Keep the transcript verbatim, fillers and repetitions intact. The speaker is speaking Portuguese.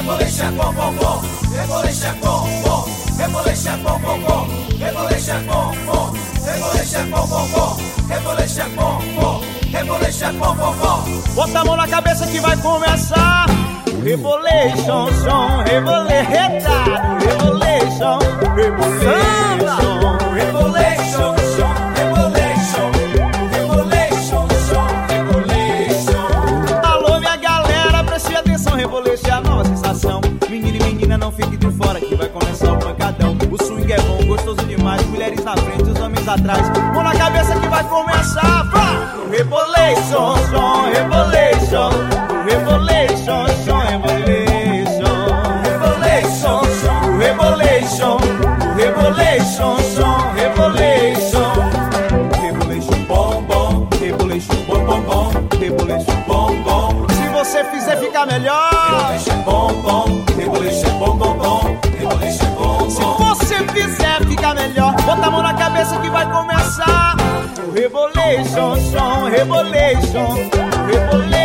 Rebolation é bom, bom, bom. Rebolation é bom, bom. Rebolation é bom, bom, bom. Rebolation é bom, bom. Rebolation é bom, bom, bom. Rebolation é bom, bom. Rebolation é bom, bom, bom. Bota a mão na cabeça que vai começar o Rebolation, som, reboleta, Rebolation, Rebolation, Rebolation, som, Rebolation, Rebolation, som, Rebolation. Alô minha galera, preste atenção, Rebolation é a nova sensação. Menino e menina, não fique de fora que vai começar o pancadão. O swing é bom, gostoso demais, mulheres na frente, os homens atrás. Mão na cabeça que vai começar, vá! Rebolation, som, Rebolation, Rebolation, som, Rebolation, Rebolation, som, Rebolation, Rebolation, som, Rebolation, Rebolation, bom, bom. Rebolation, Bom, bom, bom. Rebolation. Bom, bom. Se você fizer, fica melhor. Rebolation é bom, bom. Rebolation é bom, bom, bom. Rebolation é bom, Se bom. você fizer, fica melhor. Bota a mão na cabeça que vai começar o Rebolation, som, Rebolation, Rebolation.